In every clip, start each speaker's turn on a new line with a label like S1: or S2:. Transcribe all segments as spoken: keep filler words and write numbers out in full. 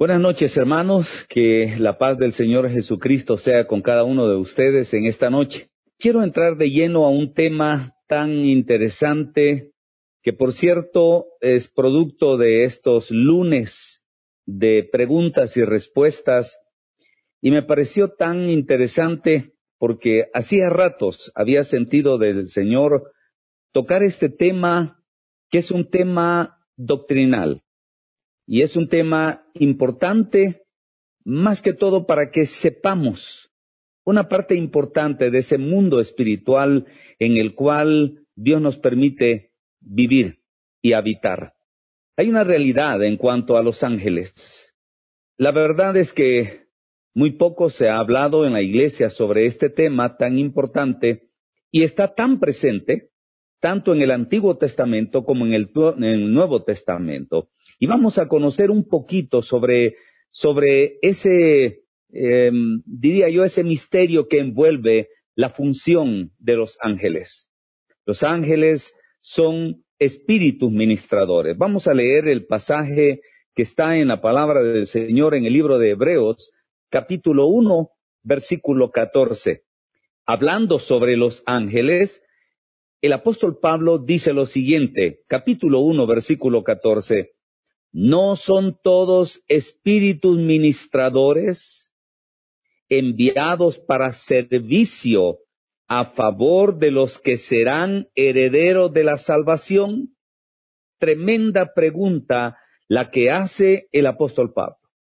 S1: Buenas noches, hermanos, que la paz del Señor Jesucristo sea con cada uno de ustedes en esta noche. Quiero entrar de lleno a un tema tan interesante que, por cierto, es producto de estos lunes de preguntas y respuestas, y me pareció tan interesante porque hacía ratos había sentido del Señor tocar este tema, que es un tema doctrinal. Y es un tema importante, más que todo para que sepamos una parte importante de ese mundo espiritual en el cual Dios nos permite vivir y habitar. Hay una realidad en cuanto a los ángeles. La verdad es que muy poco se ha hablado en la iglesia sobre este tema tan importante y está tan presente, tanto en el Antiguo Testamento como en el, en el Nuevo Testamento. Y vamos a conocer un poquito sobre, sobre ese, eh, diría yo, ese misterio que envuelve la función de los ángeles. Los ángeles son espíritus ministradores. Vamos a leer el pasaje que está en la palabra del Señor en el libro de Hebreos, capítulo uno, versículo catorce. Hablando sobre los ángeles, el apóstol Pablo dice lo siguiente, capítulo uno, versículo catorce. ¿No son todos espíritus ministradores enviados para servicio a favor de los que serán herederos de la salvación? Tremenda pregunta la que hace el apóstol Pablo.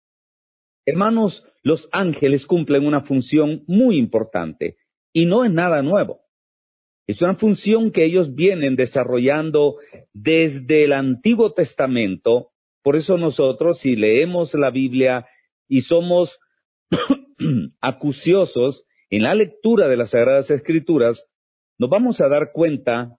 S1: Hermanos, los ángeles cumplen una función muy importante y no es nada nuevo. Es una función que ellos vienen desarrollando desde el Antiguo Testamento. Por eso nosotros, si leemos la Biblia y somos acuciosos en la lectura de las Sagradas Escrituras, nos vamos a dar cuenta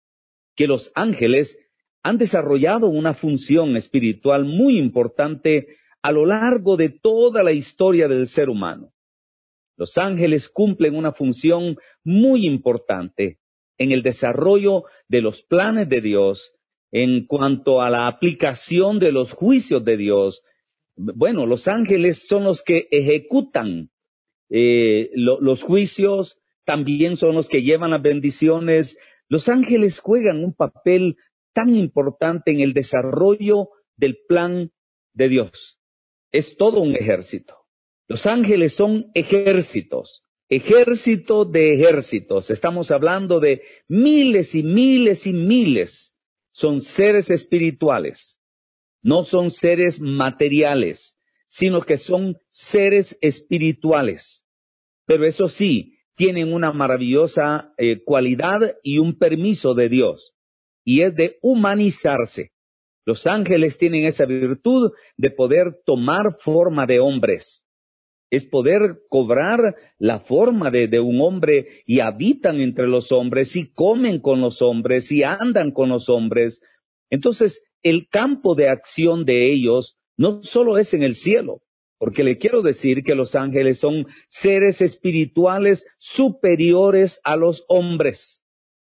S1: que los ángeles han desarrollado una función espiritual muy importante a lo largo de toda la historia del ser humano. Los ángeles cumplen una función muy importante en el desarrollo de los planes de Dios, en cuanto a la aplicación de los juicios de Dios. Bueno, los ángeles son los que ejecutan eh, lo, los juicios, también son los que llevan las bendiciones. Los ángeles juegan un papel tan importante en el desarrollo del plan de Dios. Es todo un ejército. Los ángeles son ejércitos, ejército de ejércitos. Estamos hablando de miles y miles y miles. Son seres espirituales, no son seres materiales, sino que son seres espirituales. Pero eso sí, tienen una maravillosa eh, cualidad y un permiso de Dios, y es de humanizarse. Los ángeles tienen esa virtud de poder tomar forma de hombres. Es poder cobrar la forma de, de un hombre y habitan entre los hombres y comen con los hombres y andan con los hombres. Entonces, el campo de acción de ellos no solo es en el cielo, porque le quiero decir que los ángeles son seres espirituales superiores a los hombres.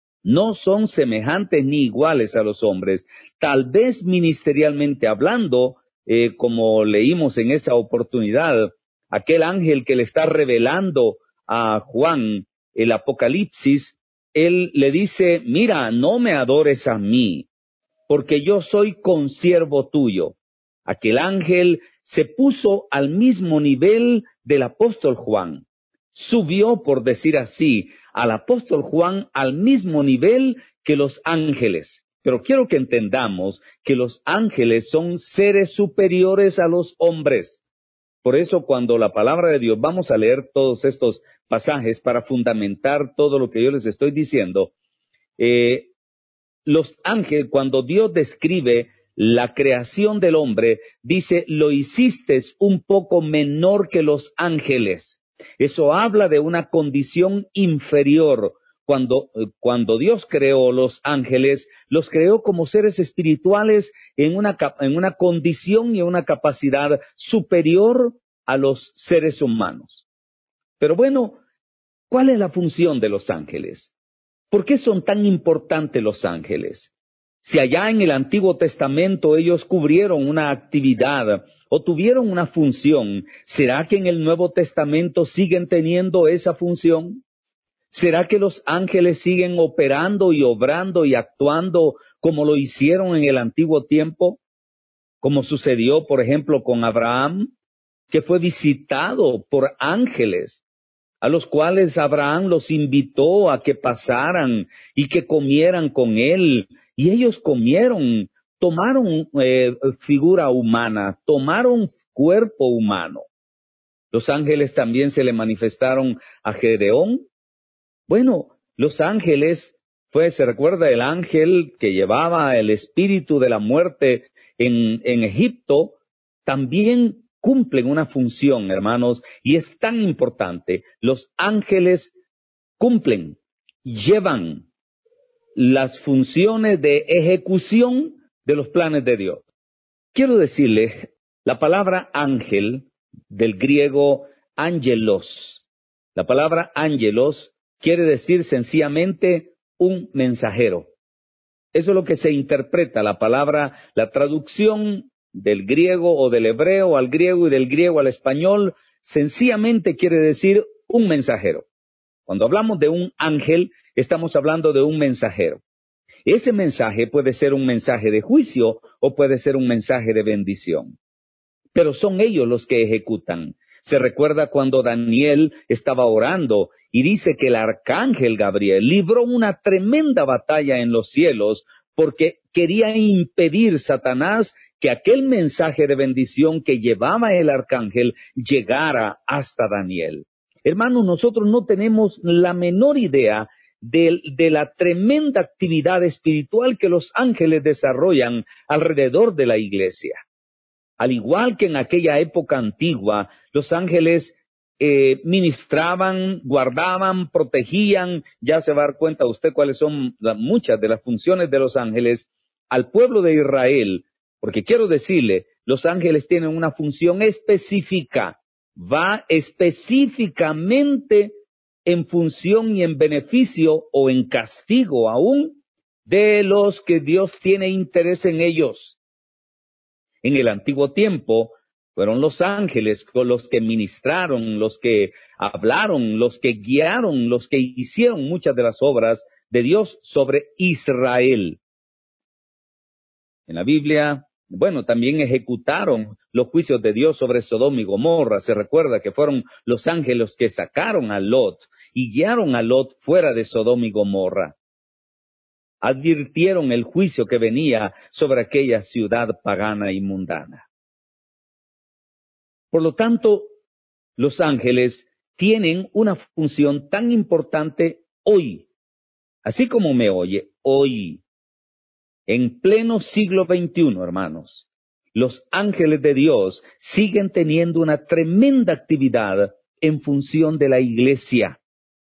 S1: No son semejantes ni iguales a los hombres. Tal vez ministerialmente hablando, eh, como leímos en esa oportunidad, aquel ángel que le está revelando a Juan el Apocalipsis, él le dice, mira, no me adores a mí, porque yo soy consiervo tuyo. Aquel ángel se puso al mismo nivel del apóstol Juan. Subió, por decir así, al apóstol Juan al mismo nivel que los ángeles. Pero quiero que entendamos que los ángeles son seres superiores a los hombres. Por eso cuando la palabra de Dios, vamos a leer todos estos pasajes para fundamentar todo lo que yo les estoy diciendo. Eh, los ángeles, cuando Dios describe la creación del hombre, dice, lo hiciste un poco menor que los ángeles. Eso habla de una condición inferior. Cuando, cuando Dios creó los ángeles, los creó como seres espirituales en una, en una condición y una capacidad superior a los seres humanos. Pero bueno, ¿cuál es la función de los ángeles? ¿Por qué son tan importantes los ángeles? Si allá en el Antiguo Testamento ellos cubrieron una actividad o tuvieron una función, ¿será que en el Nuevo Testamento siguen teniendo esa función? ¿Será que los ángeles siguen operando y obrando y actuando como lo hicieron en el antiguo tiempo? Como sucedió, por ejemplo, con Abraham, que fue visitado por ángeles, a los cuales Abraham los invitó a que pasaran y que comieran con él. Y ellos comieron, tomaron eh, figura humana, tomaron cuerpo humano. Los ángeles también se le manifestaron a Gedeón. Bueno, los ángeles, pues se recuerda el ángel que llevaba el espíritu de la muerte en, en Egipto, también cumplen una función, hermanos, y es tan importante. Los ángeles cumplen, llevan las funciones de ejecución de los planes de Dios. Quiero decirles, la palabra ángel, del griego ángelos, la palabra ángelos quiere decir sencillamente un mensajero. Eso es lo que se interpreta, la palabra, la traducción del griego o del hebreo al griego y del griego al español, sencillamente quiere decir un mensajero. Cuando hablamos de un ángel, estamos hablando de un mensajero. Ese mensaje puede ser un mensaje de juicio o puede ser un mensaje de bendición. Pero son ellos los que ejecutan. Se recuerda cuando Daniel estaba orando y dice que el arcángel Gabriel libró una tremenda batalla en los cielos porque quería impedir Satanás que aquel mensaje de bendición que llevaba el arcángel llegara hasta Daniel. Hermanos, nosotros no tenemos la menor idea de, de la tremenda actividad espiritual que los ángeles desarrollan alrededor de la iglesia. Al igual que en aquella época antigua, los ángeles eh, ministraban, guardaban, protegían, ya se va a dar cuenta usted cuáles son la, muchas de las funciones de los ángeles al pueblo de Israel, porque quiero decirle, los ángeles tienen una función específica, va específicamente en función y en beneficio o en castigo aún de los que Dios tiene interés en ellos. En el antiguo tiempo fueron los ángeles los que ministraron, los que hablaron, los que guiaron, los que hicieron muchas de las obras de Dios sobre Israel. En la Biblia, bueno, también ejecutaron los juicios de Dios sobre Sodoma y Gomorra. Se recuerda que fueron los ángeles que sacaron a Lot y guiaron a Lot fuera de Sodoma y Gomorra. Advirtieron el juicio que venía sobre aquella ciudad pagana y mundana. Por lo tanto, los ángeles tienen una función tan importante hoy, así como me oye, hoy, en pleno siglo veintiuno, hermanos. Los ángeles de Dios siguen teniendo una tremenda actividad en función de la iglesia.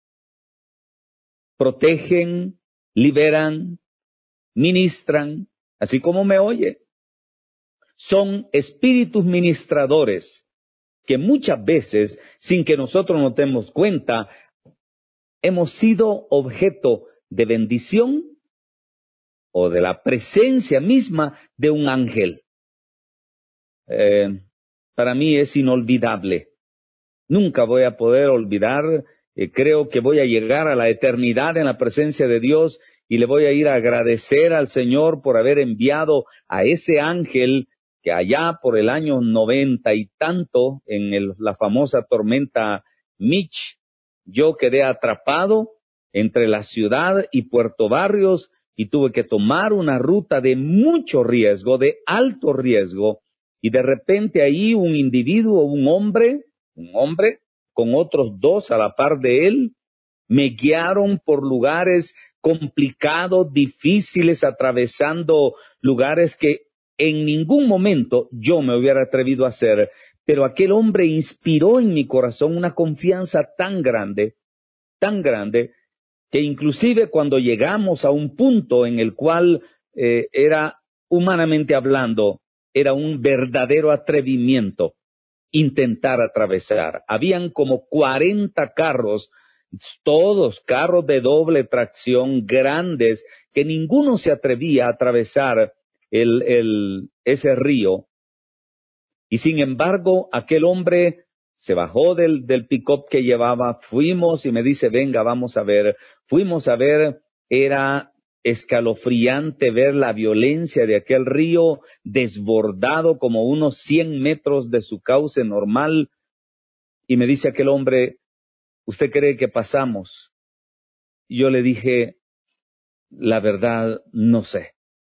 S1: Protegen, liberan, ministran, así como me oye. Son espíritus ministradores que muchas veces, sin que nosotros nos demos cuenta, hemos sido objeto de bendición o de la presencia misma de un ángel. Eh, para mí es inolvidable. Nunca voy a poder olvidar, eh, creo que voy a llegar a la eternidad en la presencia de Dios y le voy a ir a agradecer al Señor por haber enviado a ese ángel que allá por el año noventa y tanto, en el, la famosa tormenta Mitch, yo quedé atrapado entre la ciudad y Puerto Barrios y tuve que tomar una ruta de mucho riesgo, de alto riesgo, y de repente ahí un individuo, un hombre, un hombre con otros dos a la par de él, me guiaron por lugares complicados, difíciles, atravesando lugares que en ningún momento yo me hubiera atrevido a hacer, pero aquel hombre inspiró en mi corazón una confianza tan grande, tan grande, que inclusive cuando llegamos a un punto en el cual eh, era, humanamente hablando, era un verdadero atrevimiento intentar atravesar. Habían como cuarenta carros, todos carros de doble tracción, grandes, que ninguno se atrevía a atravesar el, el, ese río. Y sin embargo, aquel hombre se bajó del, del pick-up que llevaba, fuimos y me dice, venga, vamos a ver. Fuimos a ver, era escalofriante ver la violencia de aquel río desbordado como unos cien metros de su cauce normal. Y me dice aquel hombre, ¿usted cree que pasamos? Y yo le dije, la verdad, no sé.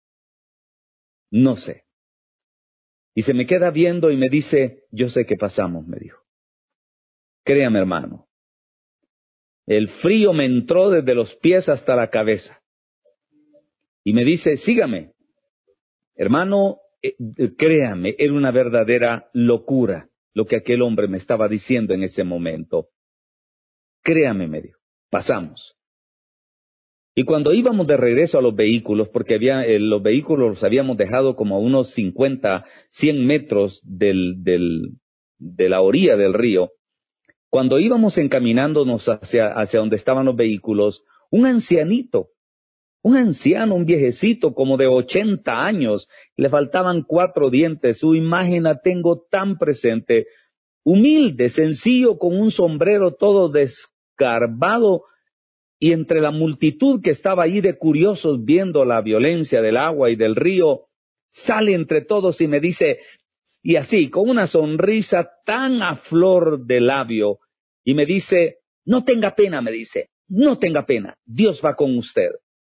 S1: No sé. Y se me queda viendo y me dice, yo sé que pasamos, me dijo. Créame, hermano. El frío me entró desde los pies hasta la cabeza. Y me dice, sígame. Hermano, eh, créame, era una verdadera locura lo que aquel hombre me estaba diciendo en ese momento. Créame, me dijo, pasamos. Y cuando íbamos de regreso a los vehículos, porque había, eh, los vehículos los habíamos dejado como a unos cincuenta, cien metros del, del, de la orilla del río, cuando íbamos encaminándonos hacia, hacia donde estaban los vehículos, un ancianito, un anciano, un viejecito como de ochenta años, le faltaban cuatro dientes, su imagen la tengo tan presente, humilde, sencillo, con un sombrero todo desgarbado, y entre la multitud que estaba ahí de curiosos viendo la violencia del agua y del río, sale entre todos y me dice, y así, con una sonrisa tan a flor de labio, y me dice, no tenga pena, me dice, no tenga pena, Dios va con usted.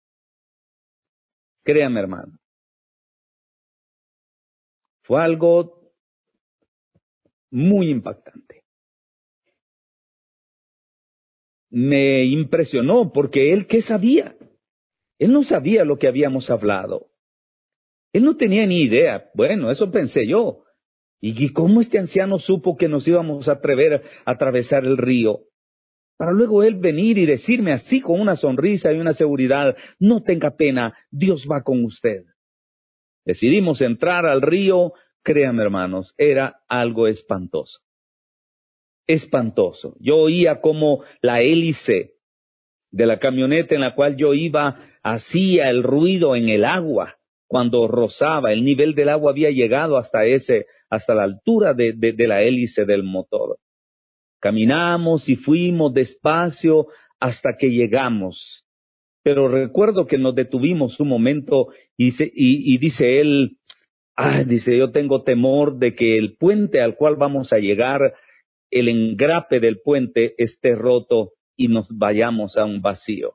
S1: Créame, hermano, fue algo muy impactante. Me impresionó porque él, ¿qué sabía? Él no sabía lo que habíamos hablado. Él no tenía ni idea. Bueno, eso pensé yo. ¿Y cómo este anciano supo que nos íbamos a atrever a atravesar el río? Para luego él venir y decirme así con una sonrisa y una seguridad, no tenga pena, Dios va con usted. Decidimos entrar al río, créanme hermanos, era algo espantoso. Espantoso. Yo oía como la hélice de la camioneta en la cual yo iba hacía el ruido en el agua cuando rozaba. El nivel del agua había llegado hasta ese, hasta la altura de, de, de la hélice del motor. Caminamos y fuimos despacio hasta que llegamos. Pero recuerdo que nos detuvimos un momento y, se, y, y dice él, ah, dice, yo tengo temor de que el puente al cual vamos a llegar, el engrape del puente esté roto y nos vayamos a un vacío.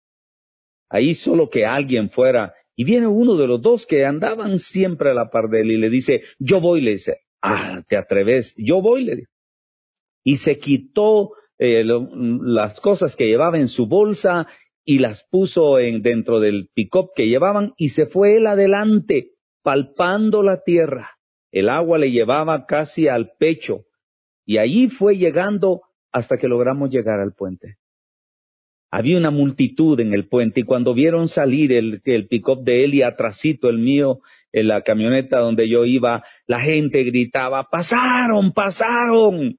S1: Ahí solo que alguien fuera, y viene uno de los dos que andaban siempre a la par de él y le dice, yo voy, le dice, ah, ¿te atreves? Yo voy, le dice. Y se quitó eh, lo, las cosas que llevaba en su bolsa y las puso en, dentro del pick-up que llevaban y se fue él adelante, palpando la tierra. El agua le llevaba casi al pecho y allí fue llegando hasta que logramos llegar al puente. Había una multitud en el puente y cuando vieron salir el, el pick-up de él y atrasito el mío, en la camioneta donde yo iba, la gente gritaba, ¡pasaron, pasaron!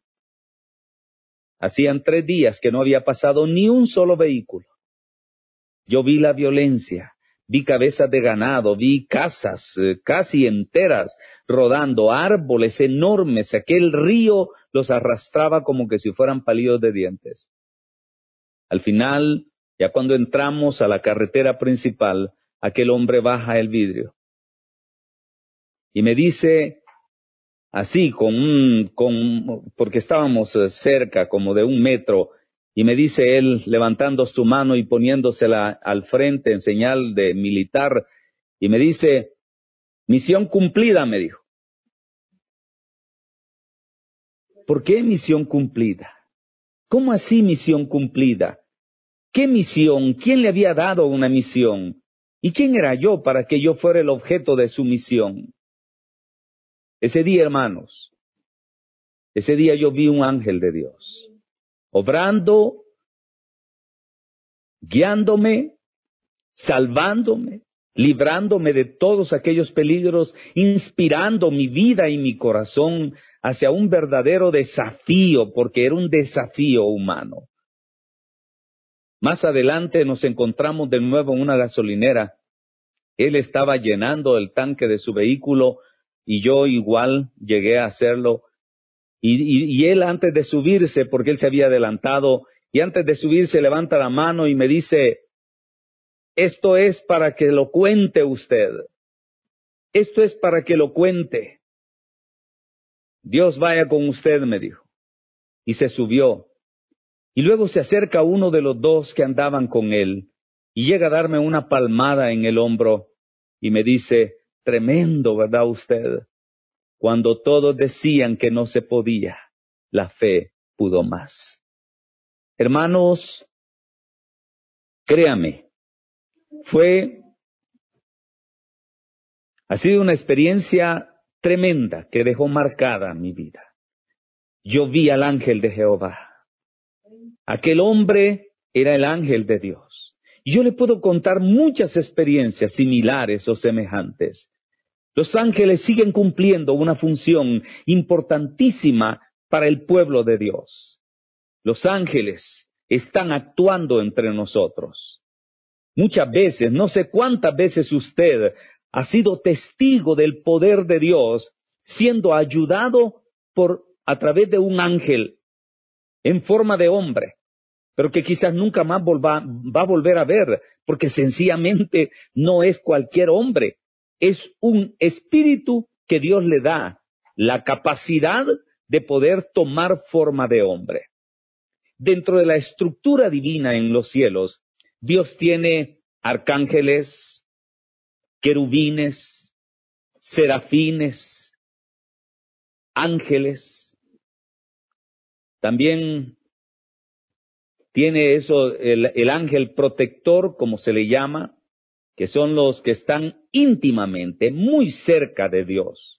S1: Hacían tres días que no había pasado ni un solo vehículo. Yo vi la violencia, vi cabezas de ganado, vi casas eh, casi enteras rodando, árboles enormes, aquel río los arrastraba como que si fueran palillos de dientes. Al final, ya cuando entramos a la carretera principal, aquel hombre baja el vidrio y me dice, así, con un, con, porque estábamos cerca, como de un metro, y me dice él, levantando su mano y poniéndosela al frente en señal de militar, y me dice, misión cumplida, me dijo. ¿Por qué misión cumplida? ¿Cómo así misión cumplida? ¿Qué misión? ¿Quién le había dado una misión? ¿Y quién era yo para que yo fuera el objeto de su misión? Ese día, hermanos, ese día yo vi un ángel de Dios, obrando, guiándome, salvándome, librándome de todos aquellos peligros, inspirando mi vida y mi corazón hacia un verdadero desafío, porque era un desafío humano. Más adelante nos encontramos de nuevo en una gasolinera. Él estaba llenando el tanque de su vehículo y yo igual llegué a hacerlo. Y, y, y él antes de subirse, porque él se había adelantado, y antes de subirse levanta la mano y me dice, esto es para que lo cuente usted. Esto es para que lo cuente. Dios vaya con usted, me dijo. Y se subió. Y luego se acerca uno de los dos que andaban con él y llega a darme una palmada en el hombro y me dice, tremendo, ¿verdad usted? Cuando todos decían que no se podía, la fe pudo más. Hermanos, créame, fue, ha sido una experiencia tremenda que dejó marcada mi vida. Yo vi al ángel de Jehová. Aquel hombre era el ángel de Dios. Y yo le puedo contar muchas experiencias similares o semejantes. Los ángeles siguen cumpliendo una función importantísima para el pueblo de Dios. Los ángeles están actuando entre nosotros. Muchas veces, no sé cuántas veces usted ha sido testigo del poder de Dios, siendo ayudado por a través de un ángel en forma de hombre, pero que quizás nunca más volva, va a volver a ver, porque sencillamente no es cualquier hombre, es un espíritu que Dios le da la capacidad de poder tomar forma de hombre. Dentro de la estructura divina en los cielos, Dios tiene arcángeles, querubines, serafines, ángeles. También tiene eso, el, el ángel protector, como se le llama, que son los que están íntimamente, muy cerca de Dios.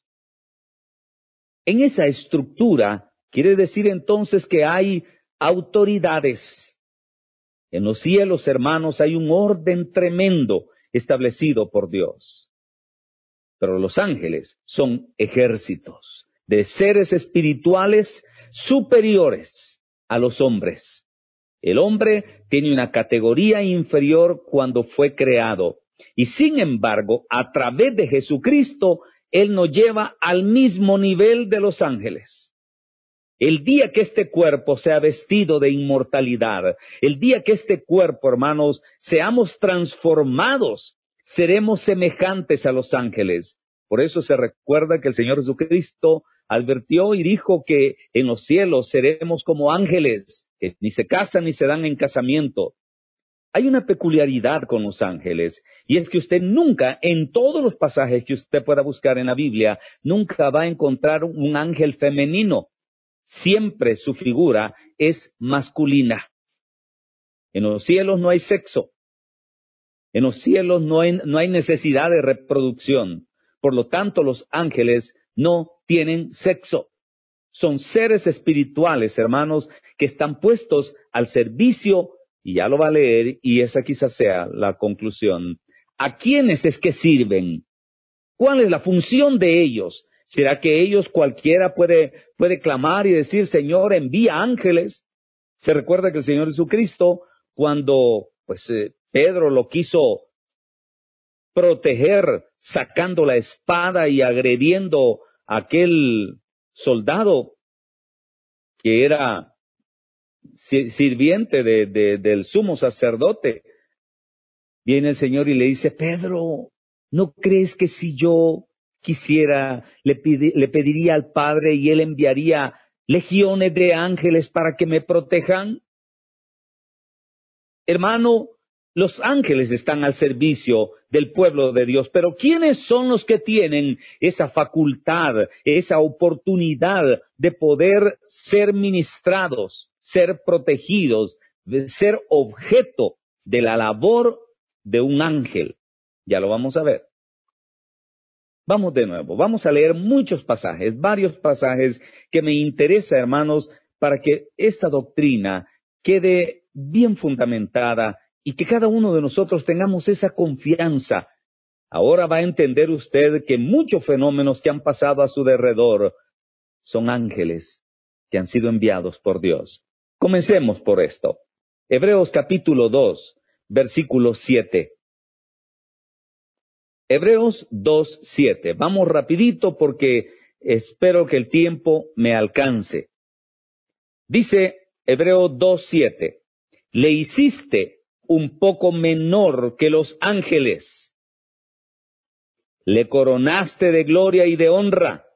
S1: En esa estructura, quiere decir entonces que hay autoridades. En los cielos, hermanos, hay un orden tremendo establecido por Dios. Pero los ángeles son ejércitos de seres espirituales superiores a los hombres. El hombre tiene una categoría inferior cuando fue creado, y sin embargo, a través de Jesucristo, Él nos lleva al mismo nivel de los ángeles. El día que este cuerpo sea vestido de inmortalidad, el día que este cuerpo, hermanos, seamos transformados, seremos semejantes a los ángeles. Por eso se recuerda que el Señor Jesucristo advirtió y dijo que en los cielos seremos como ángeles, que ni se casan ni se dan en casamiento. Hay una peculiaridad con los ángeles, y es que usted nunca, en todos los pasajes que usted pueda buscar en la Biblia, nunca va a encontrar un ángel femenino. Siempre su figura es masculina. En los cielos no hay sexo. En los cielos no hay, no hay necesidad de reproducción. Por lo tanto, los ángeles no tienen sexo. Son seres espirituales, hermanos, que están puestos al servicio, y ya lo va a leer, y esa quizás sea la conclusión. ¿A quiénes es que sirven? ¿Cuál es la función de ellos? ¿Será que ellos cualquiera puede, puede clamar y decir, Señor, envía ángeles? Se recuerda que el Señor Jesucristo, cuando pues eh, Pedro lo quiso proteger sacando la espada y agrediendo a aquel soldado que era sirviente de, de, del sumo sacerdote, viene el Señor y le dice, Pedro, ¿no crees que si yo quisiera, le, pidi, le pediría al Padre y Él enviaría legiones de ángeles para que me protejan? Hermano, los ángeles están al servicio del pueblo de Dios, pero ¿quiénes son los que tienen esa facultad, esa oportunidad de poder ser ministrados, ser protegidos, de ser objeto de la labor de un ángel? Ya lo vamos a ver. Vamos de nuevo, vamos a leer muchos pasajes, varios pasajes que me interesa, hermanos, para que esta doctrina quede bien fundamentada y que cada uno de nosotros tengamos esa confianza. Ahora va a entender usted que muchos fenómenos que han pasado a su derredor son ángeles que han sido enviados por Dios. Comencemos por esto. Hebreos capítulo dos, versículo siete. Hebreos dos, siete. Vamos rapidito porque espero que el tiempo me alcance. Dice Hebreos dos, siete. Le hiciste un poco menor que los ángeles. Le coronaste de gloria y de honra.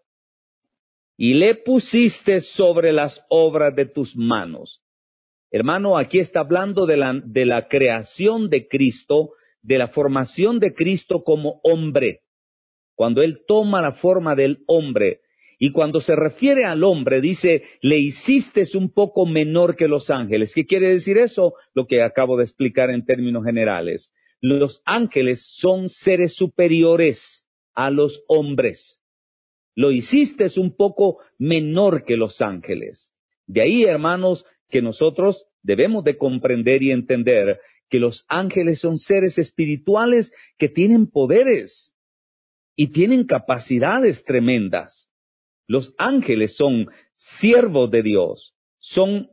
S1: Y le pusiste sobre las obras de tus manos. Hermano, aquí está hablando de la, de la creación de Cristo, de la formación de Cristo como hombre. Cuando Él toma la forma del hombre, y cuando se refiere al hombre, dice, le hiciste un poco menor que los ángeles. ¿Qué quiere decir eso? Lo que acabo de explicar en términos generales. Los ángeles son seres superiores a los hombres. Lo hiciste un poco menor que los ángeles. De ahí, hermanos, que nosotros debemos de comprender y entender que los ángeles son seres espirituales que tienen poderes y tienen capacidades tremendas. Los ángeles son siervos de Dios, son,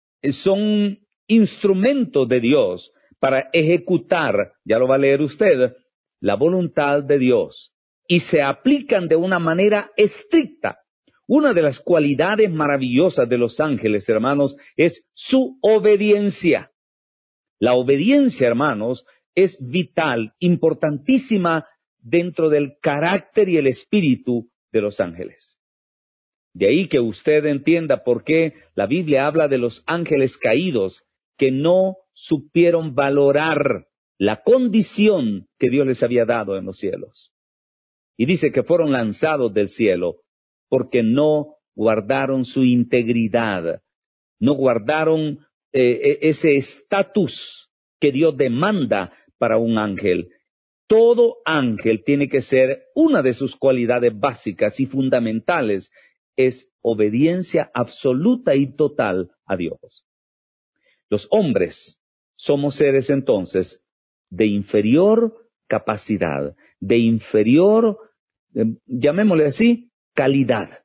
S1: son instrumentos de Dios para ejecutar, ya lo va a leer usted, la voluntad de Dios. Y se aplican de una manera estricta. Una de las cualidades maravillosas de los ángeles, hermanos, es su obediencia. La obediencia, hermanos, es vital, importantísima dentro del carácter y el espíritu de los ángeles. De ahí que usted entienda por qué la Biblia habla de los ángeles caídos, que no supieron valorar la condición que Dios les había dado en los cielos. Y dice que fueron lanzados del cielo porque no guardaron su integridad, no guardaron eh, ese estatus que Dios demanda para un ángel. Todo ángel tiene que ser, una de sus cualidades básicas y fundamentales es obediencia absoluta y total a Dios. Los hombres somos seres entonces de inferior capacidad, de inferior, eh, llamémosle así, calidad.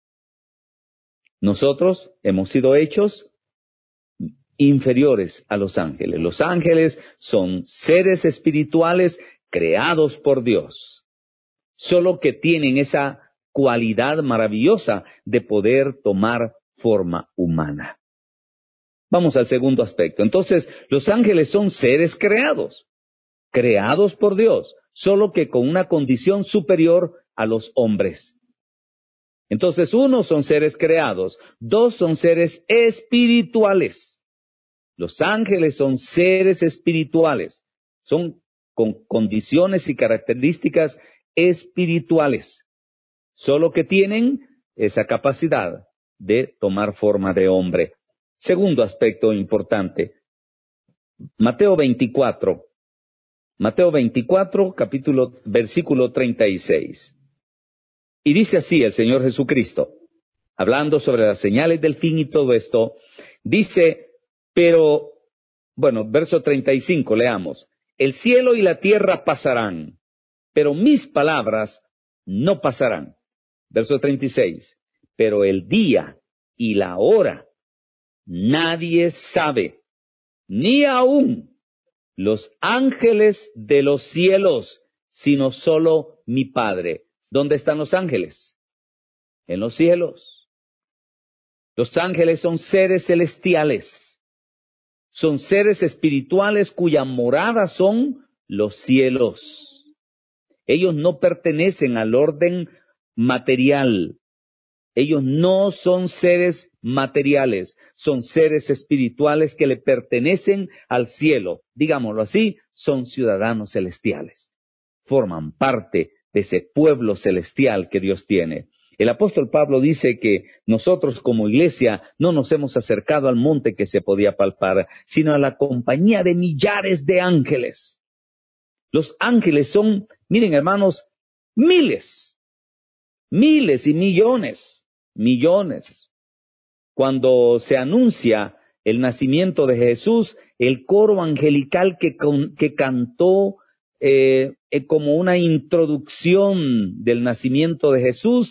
S1: Nosotros hemos sido hechos inferiores a los ángeles. Los ángeles son seres espirituales creados por Dios, solo que tienen esa cualidad maravillosa de poder tomar forma humana. Vamos al segundo aspecto. Entonces, los ángeles son seres creados. creados por Dios, solo que con una condición superior a los hombres. Entonces, uno, son seres creados, dos, son seres espirituales. Los ángeles son seres espirituales, son con condiciones y características espirituales, solo que tienen esa capacidad de tomar forma de hombre. Segundo aspecto importante, Mateo veinticuatro. Mateo veinticuatro, capítulo, versículo treinta y seis. Y dice así el Señor Jesucristo, hablando sobre las señales del fin y todo esto, dice, pero, bueno, verso treinta y cinco, leamos, el cielo y la tierra pasarán, pero mis palabras no pasarán. Verso treinta y seis, pero el día y la hora nadie sabe, ni aún los ángeles de los cielos, sino solo mi Padre. ¿Dónde están los ángeles? En los cielos. Los ángeles son seres celestiales, son seres espirituales cuya morada son los cielos. Ellos no pertenecen al orden material. Ellos no son seres materiales, son seres espirituales que le pertenecen al cielo. Digámoslo así, son ciudadanos celestiales. Forman parte de ese pueblo celestial que Dios tiene. El apóstol Pablo dice que nosotros como iglesia no nos hemos acercado al monte que se podía palpar, sino a la compañía de millares de ángeles. Los ángeles son, miren hermanos, miles, miles y millones. Millones. Cuando se anuncia el nacimiento de Jesús, el coro angelical que, con, que cantó eh, eh, como una introducción del nacimiento de Jesús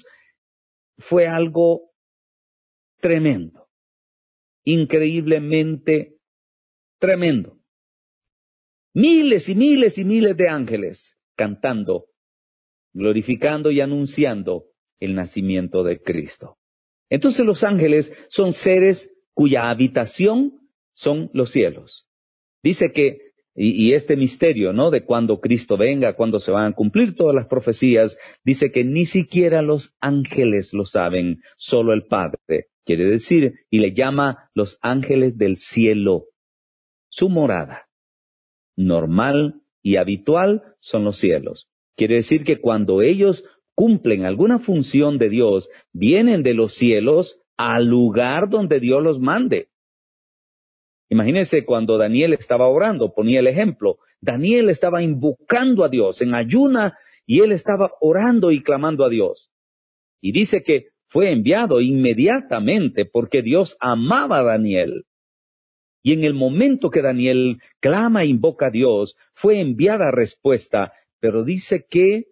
S1: fue algo tremendo, increíblemente Tremendo. Miles y miles y miles de ángeles cantando, glorificando y anunciando el nacimiento de Cristo. Entonces los ángeles son seres cuya habitación son los cielos. Dice que, y, y este misterio, ¿no?, de cuando Cristo venga, cuando se van a cumplir todas las profecías, dice que ni siquiera los ángeles lo saben, solo el Padre. Quiere decir, y le llama los ángeles del cielo. Su morada normal y habitual son los cielos. Quiere decir que cuando ellos cumplen alguna función de Dios, vienen de los cielos al lugar donde Dios los mande. Imagínense cuando Daniel estaba orando, ponía el ejemplo. Daniel estaba invocando a Dios en ayuna y él estaba orando y clamando a Dios. Y dice que fue enviado inmediatamente porque Dios amaba a Daniel. Y en el momento que Daniel clama e invoca a Dios, fue enviada respuesta, pero dice que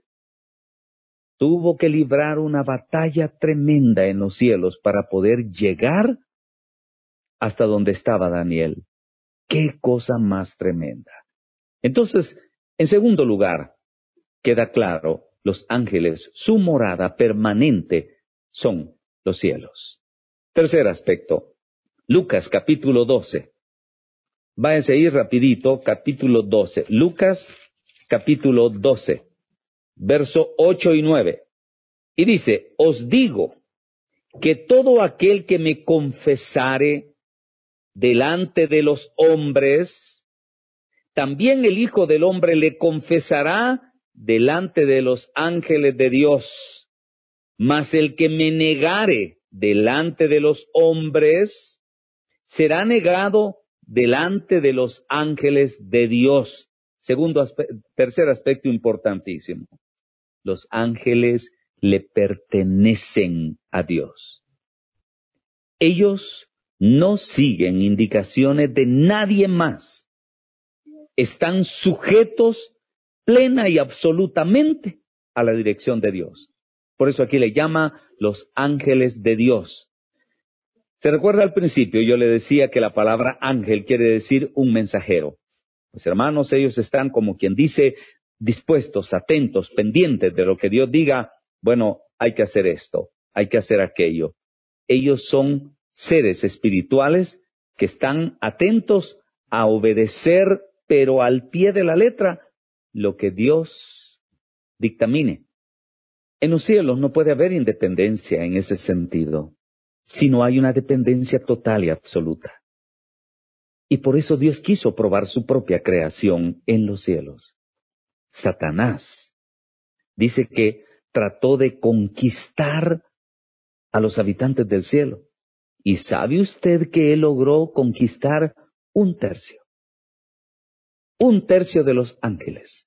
S1: tuvo que librar una batalla tremenda en los cielos para poder llegar hasta donde estaba Daniel. ¡Qué cosa más tremenda! Entonces, en segundo lugar, queda claro, los ángeles, su morada permanente son los cielos. Tercer aspecto, Lucas capítulo doce. Váyanse ahí rapidito, capítulo doce. Lucas capítulo doce, verso ocho y nueve. Y dice, os digo que todo aquel que me confesare delante de los hombres, también el Hijo del Hombre le confesará delante de los ángeles de Dios. Mas el que me negare delante de los hombres, será negado delante de los ángeles de Dios. Segundo aspe- tercer aspecto importantísimo. Los ángeles le pertenecen a Dios. Ellos no siguen indicaciones de nadie más. Están sujetos plena y absolutamente a la dirección de Dios. Por eso aquí le llama los ángeles de Dios. Se recuerda al principio, yo le decía que la palabra ángel quiere decir un mensajero. Pues hermanos, ellos están como quien dice, dispuestos, atentos, pendientes de lo que Dios diga. Bueno, hay que hacer esto, hay que hacer aquello. Ellos son seres espirituales que están atentos a obedecer, pero al pie de la letra, lo que Dios dictamine. En los cielos no puede haber independencia en ese sentido, sino hay una dependencia total y absoluta. Y por eso Dios quiso probar su propia creación en los cielos. Satanás dice que trató de conquistar a los habitantes del cielo. ¿Y sabe usted que él logró conquistar un tercio? Un tercio de los ángeles.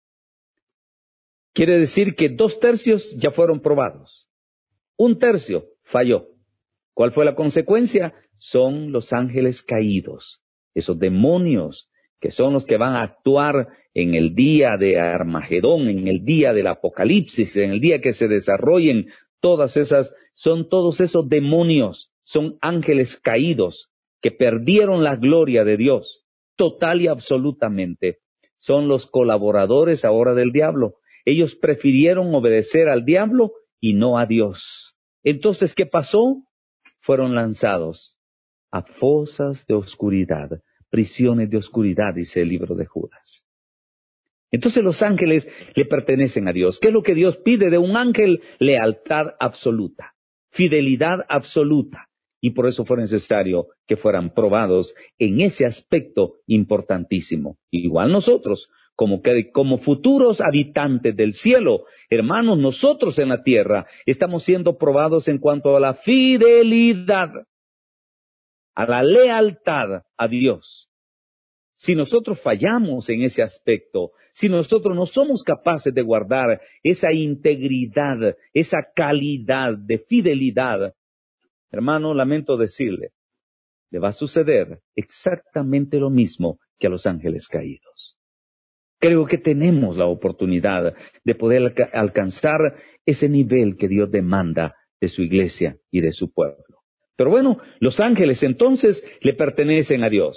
S1: Quiere decir que dos tercios ya fueron probados. Un tercio falló. ¿Cuál fue la consecuencia? Son los ángeles caídos, esos demonios que son los que van a actuar en el día de Armagedón, en el día del Apocalipsis, en el día que se desarrollen todas esas, son todos esos demonios, son ángeles caídos que perdieron la gloria de Dios, total y absolutamente. Son los colaboradores ahora del diablo. Ellos prefirieron obedecer al diablo y no a Dios. Entonces, ¿qué pasó? Fueron lanzados a fosas de oscuridad, prisiones de oscuridad, dice el libro de Judas. Entonces los ángeles le pertenecen a Dios. ¿Qué es lo que Dios pide de un ángel? Lealtad absoluta, fidelidad absoluta. Y por eso fue necesario que fueran probados en ese aspecto importantísimo. Igual nosotros, como, que, como futuros habitantes del cielo, hermanos, nosotros en la tierra estamos siendo probados en cuanto a la fidelidad, a la lealtad a Dios. Si nosotros fallamos en ese aspecto, si nosotros no somos capaces de guardar esa integridad, esa calidad de fidelidad, hermano, lamento decirle, le va a suceder exactamente lo mismo que a los ángeles caídos. Creo que tenemos la oportunidad de poder alca- alcanzar ese nivel que Dios demanda de su iglesia y de su pueblo. Pero bueno, los ángeles entonces le pertenecen a Dios.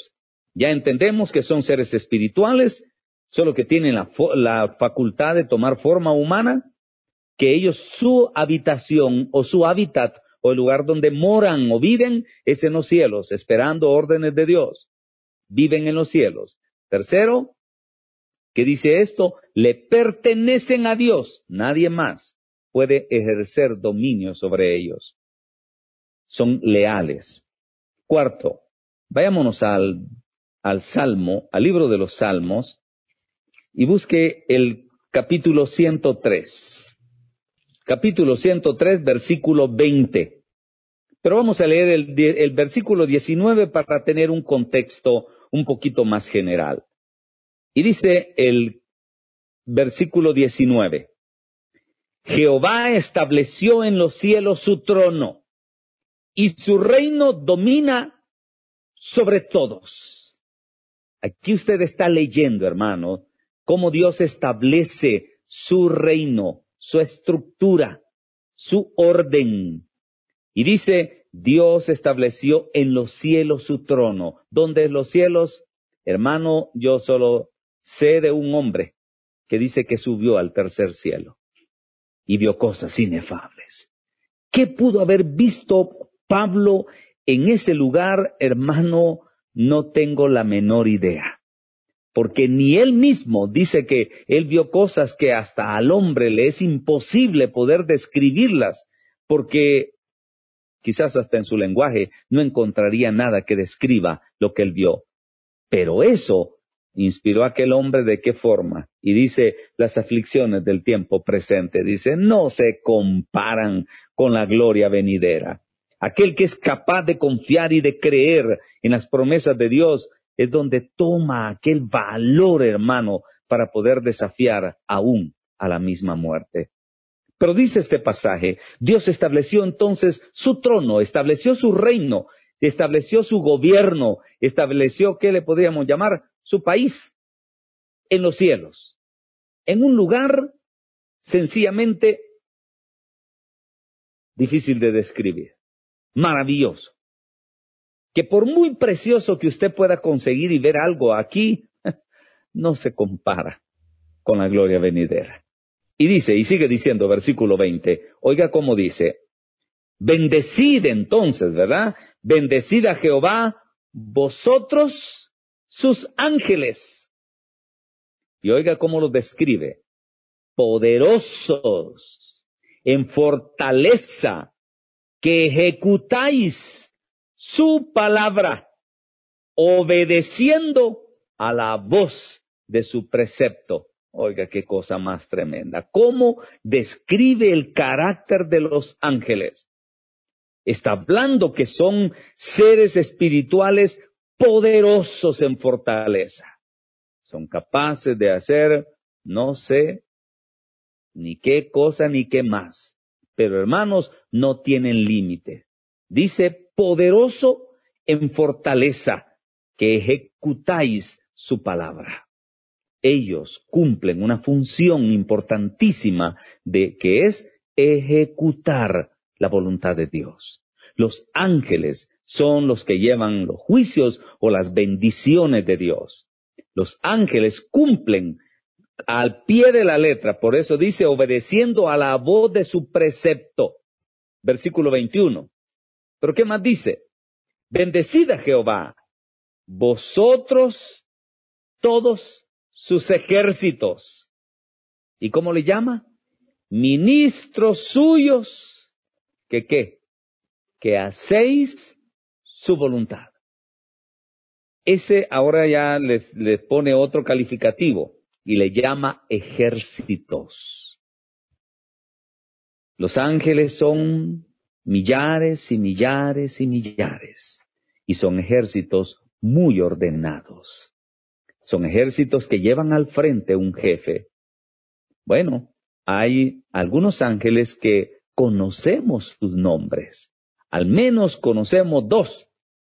S1: Ya entendemos que son seres espirituales, solo que tienen la, la facultad de tomar forma humana, que ellos, su habitación o su hábitat o el lugar donde moran o viven es en los cielos, esperando órdenes de Dios. Viven en los cielos. Tercero, ¿qué dice esto? Le pertenecen a Dios. Nadie más puede ejercer dominio sobre ellos. Son leales. Cuarto, vayámonos al, al Salmo, al libro de los Salmos, y busque el capítulo ciento tres. Capítulo ciento tres, versículo veinte. Pero vamos a leer el, el versículo diecinueve para tener un contexto un poquito más general. Y dice el versículo diecinueve. Jehová estableció en los cielos su trono, y su reino domina sobre todos. Aquí usted está leyendo, hermano, cómo Dios establece su reino, su estructura, su orden. Y dice, Dios estableció en los cielos su trono. ¿Dónde es los cielos? Hermano, yo solo sé de un hombre que dice que subió al tercer cielo y vio cosas inefables. ¿Qué pudo haber visto Pablo en ese lugar, hermano? No tengo la menor idea. Porque ni él mismo dice que él vio cosas que hasta al hombre le es imposible poder describirlas, porque quizás hasta en su lenguaje no encontraría nada que describa lo que él vio. Pero eso inspiró a aquel hombre de qué forma. Y dice, las aflicciones del tiempo presente, dice, no se comparan con la gloria venidera. Aquel que es capaz de confiar y de creer en las promesas de Dios es donde toma aquel valor, hermano, para poder desafiar aún a la misma muerte. Pero dice este pasaje, Dios estableció entonces su trono, estableció su reino, estableció su gobierno, estableció, ¿qué le podríamos llamar? Su país en los cielos, en un lugar sencillamente difícil de describir, maravilloso, que por muy precioso que usted pueda conseguir y ver algo aquí, no se compara con la gloria venidera. Y dice, y sigue diciendo, versículo veinte, oiga cómo dice, bendecid entonces, ¿verdad? Bendecid a Jehová, vosotros, sus ángeles. Y oiga cómo los describe, poderosos, en fortaleza, que ejecutáis su palabra, obedeciendo a la voz de su precepto. Oiga, qué cosa más tremenda. ¿Cómo describe el carácter de los ángeles? Está hablando que son seres espirituales poderosos en fortaleza. Son capaces de hacer, no sé, ni qué cosa ni qué más. Pero hermanos, no tienen límite. Dice, poderoso en fortaleza, que ejecutáis su palabra. Ellos cumplen una función importantísima de que es ejecutar la voluntad de Dios. Los ángeles son los que llevan los juicios o las bendiciones de Dios. Los ángeles cumplen al pie de la letra, por eso dice, obedeciendo a la voz de su precepto. Versículo veintiuno. ¿Pero qué más dice? Bendecid a Jehová, vosotros todos sus ejércitos. ¿Y cómo le llama? Ministros suyos, que qué, que hacéis su voluntad. Ese ahora ya les, les pone otro calificativo y le llama ejércitos. Los ángeles son millares y millares y millares, y son ejércitos muy ordenados. Son ejércitos que llevan al frente un jefe. Bueno, hay algunos ángeles que conocemos sus nombres. Al menos conocemos dos.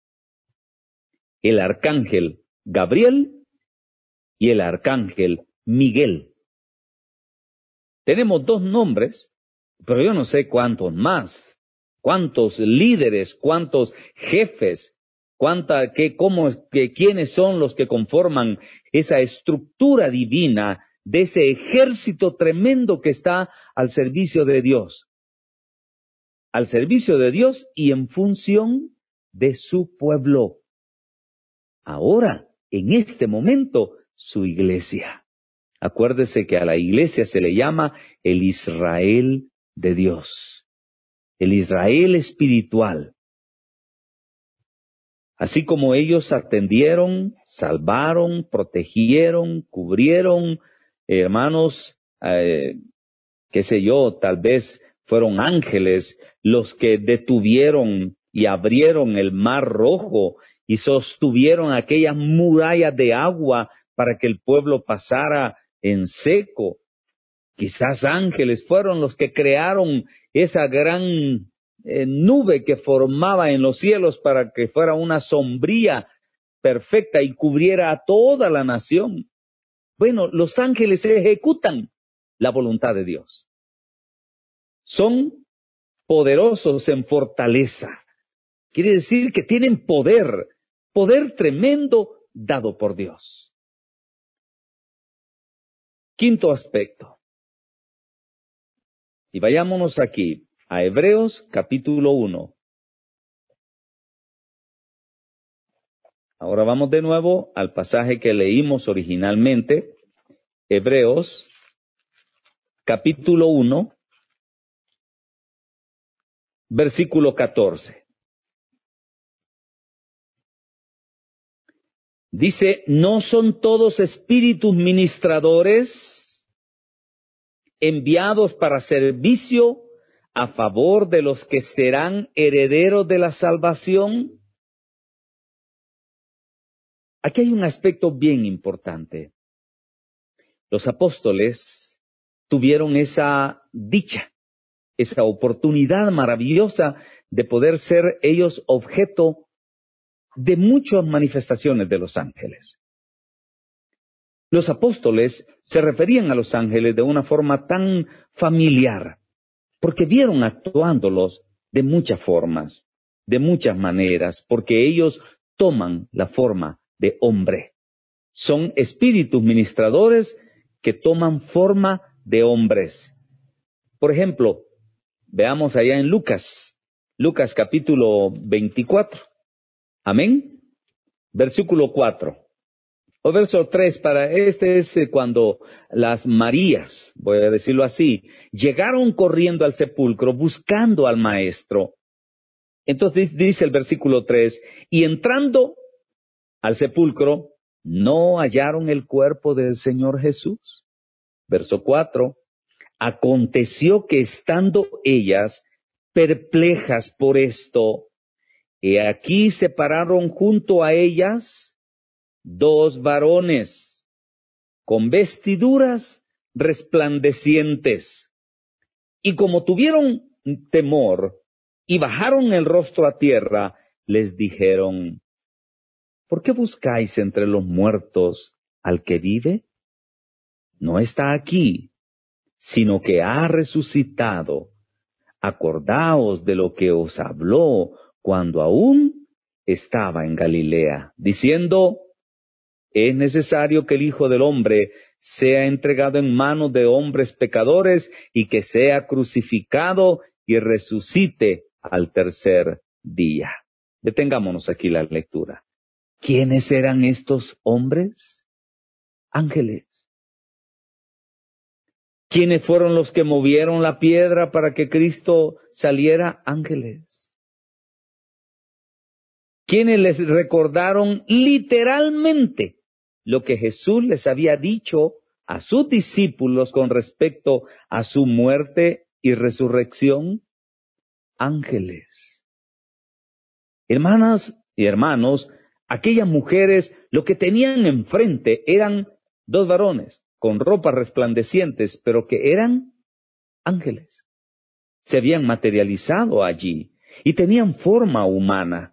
S1: El arcángel Gabriel y el arcángel Miguel. Tenemos dos nombres, pero yo no sé cuántos más, cuántos líderes, cuántos jefes cuánta, qué, cómo, qué, quiénes son los que conforman esa estructura divina de ese ejército tremendo que está al servicio de Dios, al servicio de Dios y en función de su pueblo. Ahora, en este momento, su iglesia. Acuérdese que a la iglesia se le llama el Israel de Dios, el Israel espiritual. Así como ellos atendieron, salvaron, protegieron, cubrieron, hermanos, eh, qué sé yo, tal vez fueron ángeles los que detuvieron y abrieron el mar rojo y sostuvieron aquellas murallas de agua para que el pueblo pasara en seco. Quizás ángeles fueron los que crearon esa gran eh, nube que formaba en los cielos para que fuera una sombría perfecta y cubriera a toda la nación. Bueno, los ángeles ejecutan la voluntad de Dios. Son poderosos en fortaleza. Quiere decir que tienen poder, poder tremendo dado por Dios. Quinto aspecto. Y vayámonos aquí a Hebreos capítulo uno. Ahora vamos de nuevo al pasaje que leímos originalmente. Hebreos capítulo uno, versículo catorce. Dice, ¿no son todos espíritus ministradores enviados para servicio a favor de los que serán herederos de la salvación? Aquí hay un aspecto bien importante. Los apóstoles tuvieron esa dicha, esa oportunidad maravillosa de poder ser ellos objeto de muchas manifestaciones de los ángeles. Los apóstoles se referían a los ángeles de una forma tan familiar, porque vieron actuándolos de muchas formas, de muchas maneras, porque ellos toman la forma de hombre. Son espíritus ministradores que toman forma de hombres. Por ejemplo, veamos allá en Lucas, Lucas capítulo veinticuatro. Amén. Versículo cuatro. O verso tres, para este es cuando las Marías, voy a decirlo así, llegaron corriendo al sepulcro buscando al maestro. Entonces dice el versículo tres, y entrando al sepulcro, no hallaron el cuerpo del Señor Jesús. Verso cuatro, aconteció que estando ellas perplejas por esto, he aquí se pararon junto a ellas dos varones con vestiduras resplandecientes, y como tuvieron temor y bajaron el rostro a tierra, les dijeron, ¿por qué buscáis entre los muertos al que vive? No está aquí, sino que ha resucitado. Acordaos de lo que os habló cuando aún estaba en Galilea, diciendo, es necesario que el Hijo del Hombre sea entregado en manos de hombres pecadores y que sea crucificado y resucite al tercer día. Detengámonos aquí la lectura. ¿Quiénes eran estos hombres? Ángeles. ¿Quiénes fueron los que movieron la piedra para que Cristo saliera? Ángeles. ¿Quiénes les recordaron literalmente lo que Jesús les había dicho a sus discípulos con respecto a su muerte y resurrección? Ángeles. Hermanas y hermanos, aquellas mujeres lo que tenían enfrente eran dos varones con ropas resplandecientes, pero que eran ángeles. Se habían materializado allí y tenían forma humana.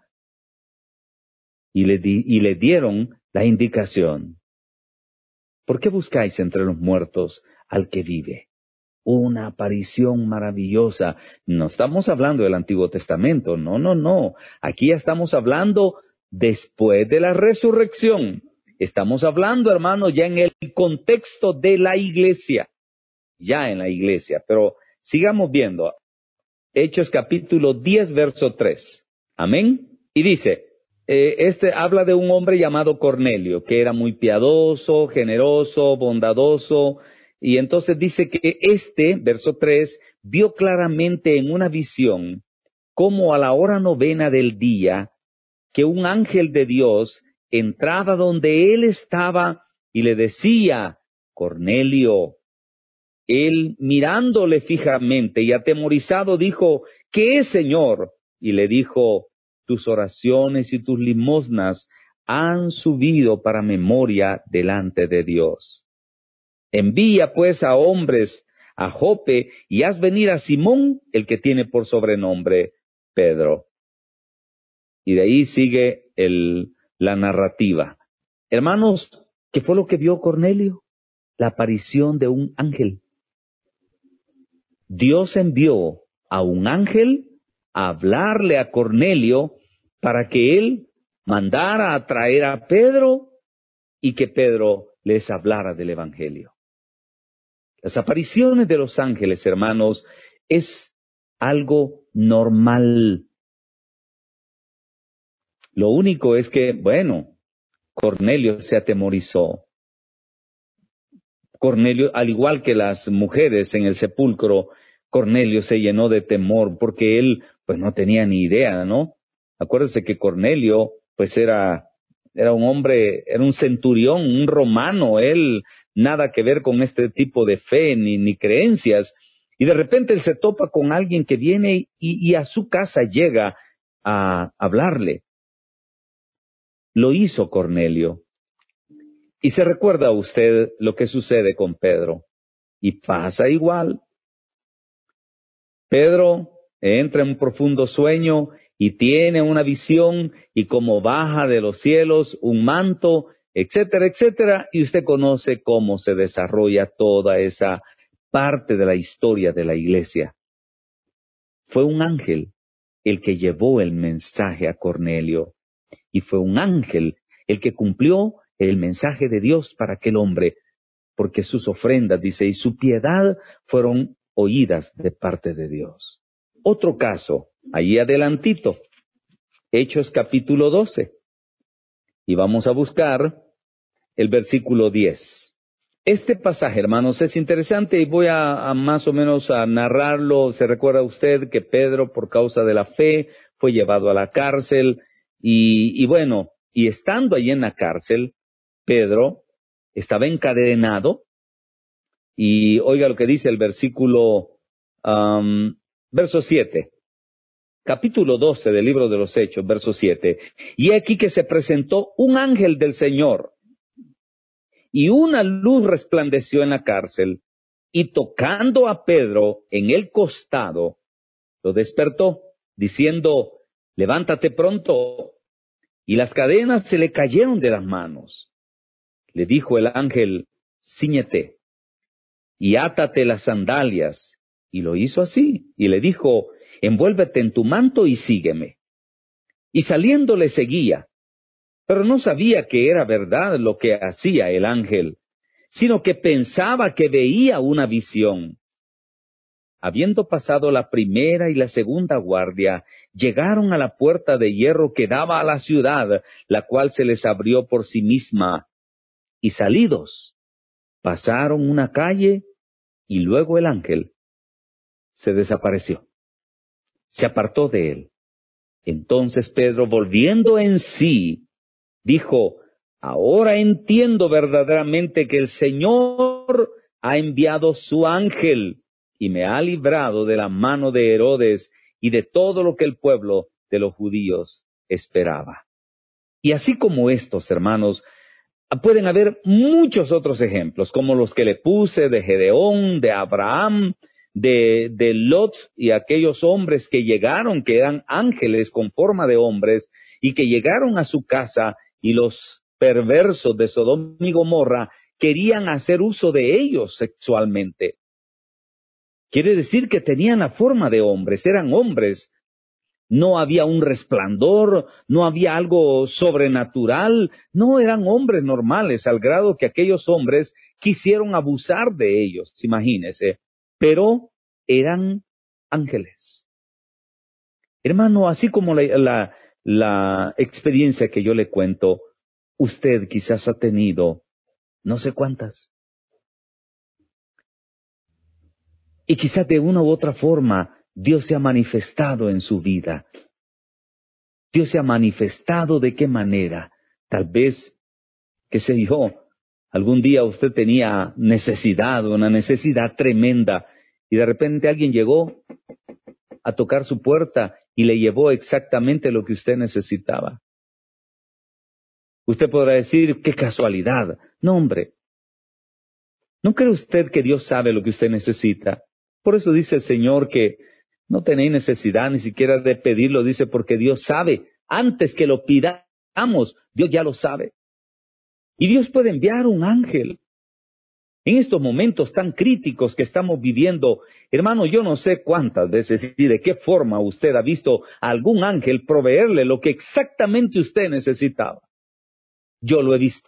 S1: Y le, di, y le dieron la indicación. ¿Por qué buscáis entre los muertos al que vive? Una aparición maravillosa. No estamos hablando del Antiguo Testamento, no, no, no. Aquí ya estamos hablando después de la resurrección. Estamos hablando, hermanos, ya en el contexto de la iglesia, ya en la iglesia, pero sigamos viendo. Hechos capítulo diez, verso tres. Amén. Y dice, eh, este habla de un hombre llamado Cornelio, que era muy piadoso, generoso, bondadoso, y entonces dice que este, verso tres, vio claramente en una visión, como a la hora novena del día, que un ángel de Dios entraba donde él estaba y le decía, Cornelio. Él, mirándole fijamente y atemorizado, dijo, ¿qué es, Señor? Y le dijo, tus oraciones y tus limosnas han subido para memoria delante de Dios. Envía pues a hombres a Jope y haz venir a Simón, el que tiene por sobrenombre Pedro. Y de ahí sigue el, la narrativa. Hermanos, ¿qué fue lo que vio Cornelio? La aparición de un ángel. Dios envió a un ángel a hablarle a Cornelio para que él mandara a traer a Pedro y que Pedro les hablara del Evangelio. Las apariciones de los ángeles, hermanos, es algo normal. Lo único es que, bueno, Cornelio se atemorizó. Cornelio, al igual que las mujeres en el sepulcro, Cornelio se llenó de temor porque él, pues no tenía ni idea, ¿no? Acuérdense que Cornelio, pues era, era un hombre, era un centurión, un romano, él nada que ver con este tipo de fe ni, ni creencias. Y de repente él se topa con alguien que viene y, y a su casa llega a hablarle. Lo hizo Cornelio. Y se recuerda a usted lo que sucede con Pedro. Y pasa igual. Pedro entra en un profundo sueño y tiene una visión y como baja de los cielos un manto, etcétera, etcétera. Y usted conoce cómo se desarrolla toda esa parte de la historia de la iglesia. Fue un ángel el que llevó el mensaje a Cornelio. Y fue un ángel el que cumplió el mensaje de Dios para aquel hombre, porque sus ofrendas, dice, y su piedad fueron oídas de parte de Dios. Otro caso, ahí adelantito, Hechos capítulo doce, y vamos a buscar el versículo diez. Este pasaje, hermanos, es interesante y voy a, a más o menos a narrarlo. Se recuerda usted que Pedro, por causa de la fe, fue llevado a la cárcel y, y bueno, y estando allí en la cárcel, Pedro estaba encadenado y oiga lo que dice el versículo, um, verso siete. Capítulo doce del libro de los Hechos, verso siete. Y aquí que se presentó un ángel del Señor, y una luz resplandeció en la cárcel, y tocando a Pedro en el costado, lo despertó, diciendo, levántate pronto. Y las cadenas se le cayeron de las manos. Le dijo el ángel, cíñete, y átate las sandalias. Y lo hizo así, y le dijo, envuélvete en tu manto y sígueme. Y saliendo le seguía, pero no sabía que era verdad lo que hacía el ángel, sino que pensaba que veía una visión. Habiendo pasado la primera y la segunda guardia, llegaron a la puerta de hierro que daba a la ciudad, la cual se les abrió por sí misma, y salidos, pasaron una calle, y luego el ángel se desapareció, se apartó de él. Entonces Pedro, volviendo en sí, dijo, ahora entiendo verdaderamente que el Señor ha enviado su ángel y me ha librado de la mano de Herodes y de todo lo que el pueblo de los judíos esperaba. Y así como estos, hermanos, pueden haber muchos otros ejemplos, como los que le puse de Gedeón, de Abraham, de, de Lot y aquellos hombres que llegaron, que eran ángeles con forma de hombres, y que llegaron a su casa, y los perversos de Sodoma y Gomorra querían hacer uso de ellos sexualmente. Quiere decir que tenían la forma de hombres, eran hombres. no había un resplandor, no había algo sobrenatural, no eran hombres normales, al grado que aquellos hombres quisieron abusar de ellos, imagínese, pero eran ángeles. Hermano, así como la, la, la experiencia que yo le cuento, usted quizás ha tenido no sé cuántas. Y quizás de una u otra forma Dios se ha manifestado en su vida. Dios se ha manifestado ¿de qué manera? Tal vez, qué sé yo, algún día usted tenía necesidad, una necesidad tremenda, y de repente alguien llegó a tocar su puerta y le llevó exactamente lo que usted necesitaba. Usted podrá decir, qué casualidad. No, hombre. ¿No cree usted que Dios sabe lo que usted necesita? Por eso dice el Señor que no tenéis necesidad ni siquiera de pedirlo, dice, porque Dios sabe. Antes que lo pidamos, Dios ya lo sabe. Y Dios puede enviar un ángel. En estos momentos tan críticos que estamos viviendo, hermano, yo no sé cuántas veces y de qué forma usted ha visto a algún ángel proveerle lo que exactamente usted necesitaba. Yo lo he visto.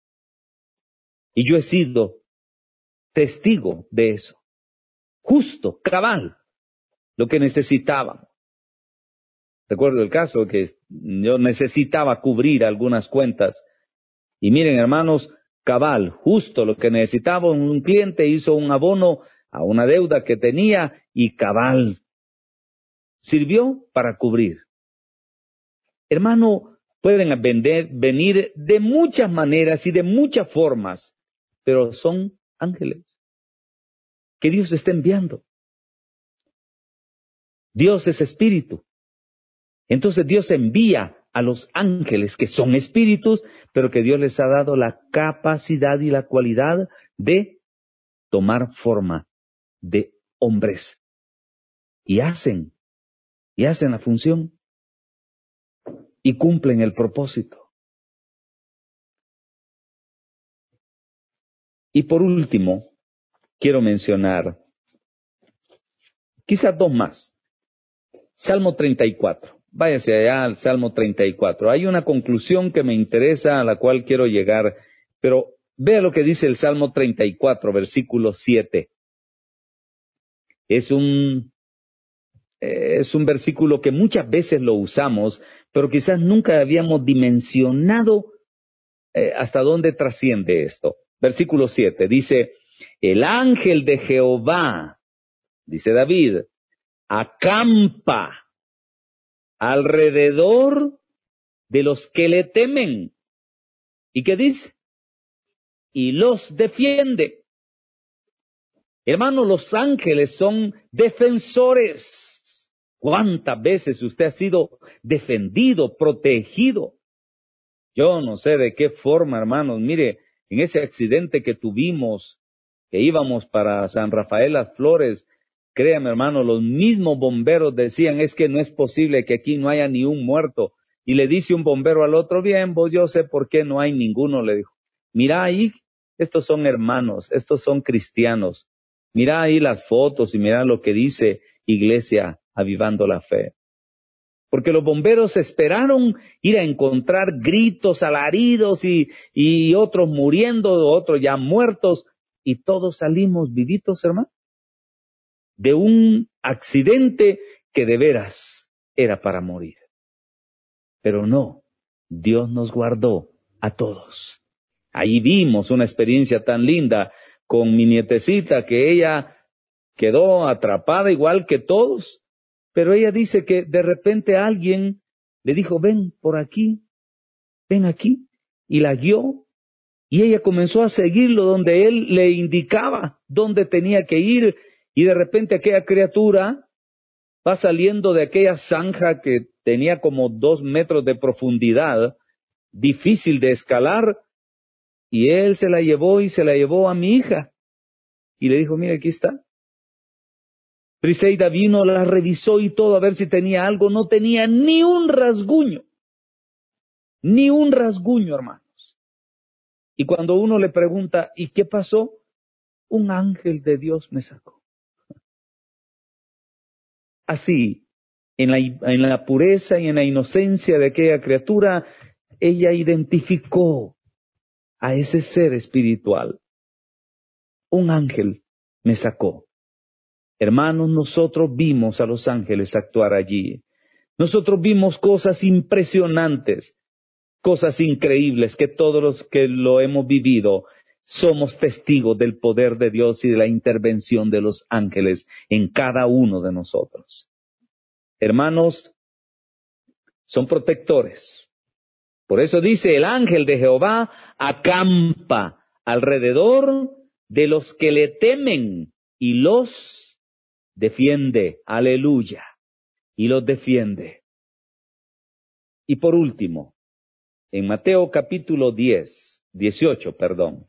S1: Y yo he sido testigo de eso. Justo, cabal, lo que necesitaba. Recuerdo el caso que yo necesitaba cubrir algunas cuentas. Y miren, hermanos, cabal, justo lo que necesitaba, un cliente hizo un abono a una deuda que tenía y cabal sirvió para cubrir. Hermano, pueden vender, venir de muchas maneras y de muchas formas, pero son ángeles que Dios está enviando. Dios es espíritu. Entonces Dios envía a los ángeles que son espíritus, pero que Dios les ha dado la capacidad y la cualidad de tomar forma de hombres. Y hacen, y hacen la función, y cumplen el propósito. Y por último, quiero mencionar, quizás dos más. Salmo treinta y cuatro. Váyase allá al Salmo treinta y cuatro. Hay una conclusión que me interesa, a la cual quiero llegar, pero vea lo que dice el Salmo treinta y cuatro, versículo siete. Es un, eh, es un versículo que muchas veces lo usamos, pero quizás nunca habíamos dimensionado eh, hasta dónde trasciende esto. Versículo siete dice, el ángel de Jehová, dice David, acampa alrededor de los que le temen. ¿Y qué dice? Y los defiende. Hermano, los ángeles son defensores. ¿Cuántas veces usted ha sido defendido, protegido? Yo no sé de qué forma, hermanos. Mire, en ese accidente que tuvimos, que íbamos para San Rafael Las Flores, créame, hermano, los mismos bomberos decían, es que no es posible que aquí no haya ni un muerto. Y le dice un bombero al otro, bien, vos yo sé por qué no hay ninguno, le dijo. Mira ahí, estos son hermanos, estos son cristianos. Mira ahí las fotos y mira lo que dice Iglesia Avivando la Fe. Porque los bomberos esperaron ir a encontrar gritos, alaridos y, y otros muriendo, otros ya muertos, y todos salimos vivitos, hermano, de un accidente que de veras era para morir. Pero no, Dios nos guardó a todos. Ahí vimos una experiencia tan linda con mi nietecita, que ella quedó atrapada igual que todos. Pero ella dice que de repente alguien le dijo, ven por aquí, ven aquí, y la guió, y ella comenzó a seguirlo donde él le indicaba dónde tenía que ir, y de repente aquella criatura va saliendo de aquella zanja que tenía como dos metros de profundidad, difícil de escalar, y él se la llevó y se la llevó a mi hija, y le dijo, mira, aquí está. Briseida vino, la revisó y todo a ver si tenía algo, no tenía ni un rasguño, ni un rasguño, hermanos. Y cuando uno le pregunta, ¿y qué pasó? Un ángel de Dios me sacó. Así en la, en la pureza y en la inocencia de aquella criatura, ella identificó a ese ser espiritual. Un ángel me sacó. Hermanos, nosotros vimos a los ángeles actuar allí. Nosotros vimos cosas impresionantes, cosas increíbles que todos los que lo hemos vivido somos testigos del poder de Dios y de la intervención de los ángeles en cada uno de nosotros. Hermanos, son protectores. Por eso dice, el ángel de Jehová acampa alrededor de los que le temen y los defiende. Aleluya. Y los defiende. Y por último, en Mateo capítulo diez, dieciocho, perdón.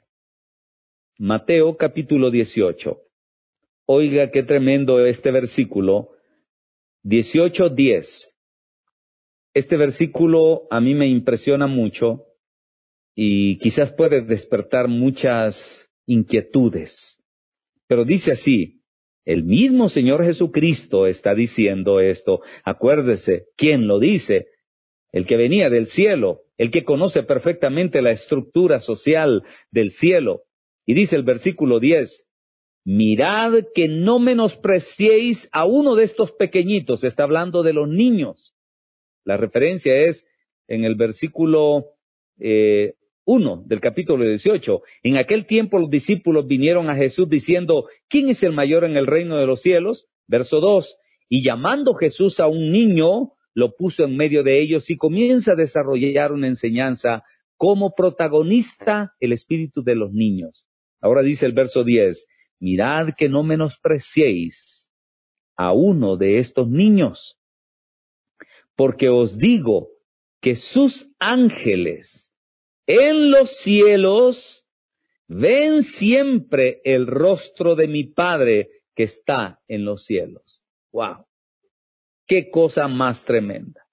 S1: Mateo capítulo dieciocho. Oiga qué tremendo este versículo. dieciocho, diez. Este versículo a mí me impresiona mucho y quizás puede despertar muchas inquietudes. Pero dice así, el mismo Señor Jesucristo está diciendo esto. Acuérdese, ¿quién lo dice? El que venía del cielo, el que conoce perfectamente la estructura social del cielo. Y dice el versículo diez, mirad que no menospreciéis a uno de estos pequeñitos. Está hablando de los niños. La referencia es en el versículo eh, uno del capítulo dieciocho. En aquel tiempo los discípulos vinieron a Jesús diciendo, ¿quién es el mayor en el reino de los cielos? Verso dos, y llamando Jesús a un niño, lo puso en medio de ellos y comienza a desarrollar una enseñanza como protagonista el espíritu de los niños. Ahora dice el verso diez, mirad que no menospreciéis a uno de estos niños, porque os digo que sus ángeles en los cielos ven siempre el rostro de mi Padre que está en los cielos. ¡Wow! ¡Qué cosa más tremenda!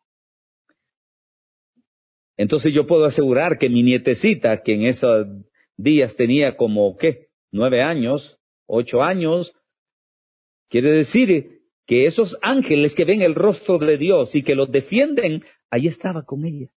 S1: Entonces yo puedo asegurar que mi nietecita, que en esos días tenía como, ¿qué? Nueve años, ocho años, quiere decir que esos ángeles que ven el rostro de Dios y que los defienden, ahí estaba con ella.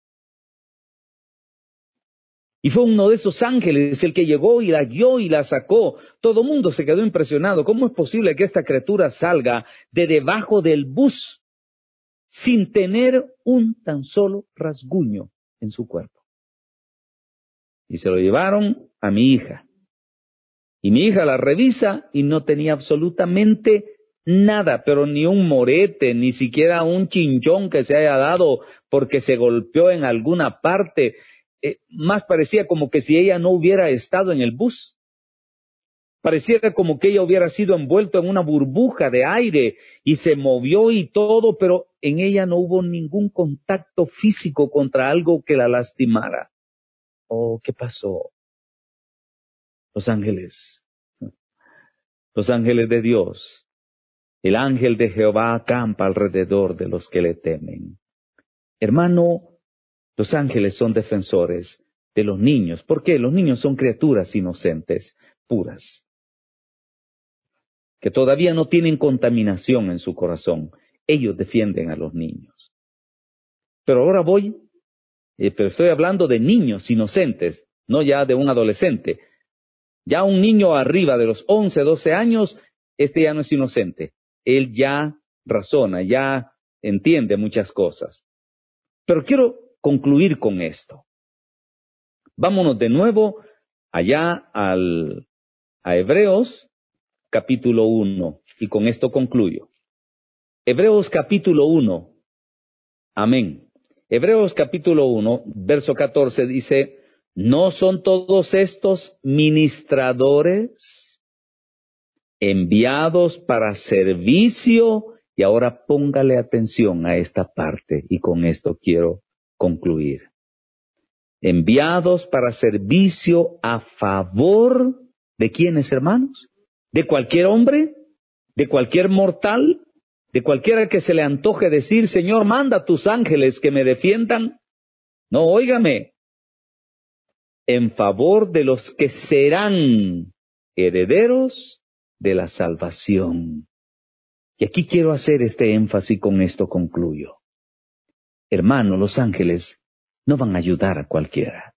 S1: Y fue uno de esos ángeles el que llegó y la guió y la sacó. Todo el mundo se quedó impresionado. ¿Cómo es posible que esta criatura salga de debajo del bus sin tener un tan solo rasguño en su cuerpo? Y se lo llevaron a mi hija. Y mi hija la revisa y no tenía absolutamente nada, pero ni un morete, ni siquiera un chinchón que se haya dado porque se golpeó en alguna parte. Eh, más parecía como que si ella no hubiera estado en el bus. Pareciera como que ella hubiera sido envuelta en una burbuja de aire y se movió y todo, pero en ella no hubo ningún contacto físico contra algo que la lastimara. Oh, ¿qué pasó? Los ángeles, los ángeles de Dios, el ángel de Jehová acampa alrededor de los que le temen. Hermano, los ángeles son defensores de los niños. ¿Por qué? Los niños son criaturas inocentes, puras, que todavía no tienen contaminación en su corazón. Ellos defienden a los niños. Pero ahora voy, eh, pero estoy hablando de niños inocentes, no ya de un adolescente. Ya un niño arriba de los once, doce años, este ya no es inocente. Él ya razona, ya entiende muchas cosas. Pero quiero concluir con esto. Vámonos de nuevo allá al, a Hebreos capítulo uno, y con esto concluyo. Hebreos capítulo uno, amén. Hebreos capítulo uno, verso catorce dice, ¿no son todos estos ministradores enviados para servicio? Y ahora póngale atención a esta parte, y con esto quiero concluir. Enviados para servicio a favor de quiénes, hermanos, de cualquier hombre, de cualquier mortal, de cualquiera que se le antoje decir, Señor, manda tus ángeles que me defiendan. No, óigame, en favor de los que serán herederos de la salvación. Y aquí quiero hacer este énfasis, con esto concluyo. Hermano, los ángeles no van a ayudar a cualquiera.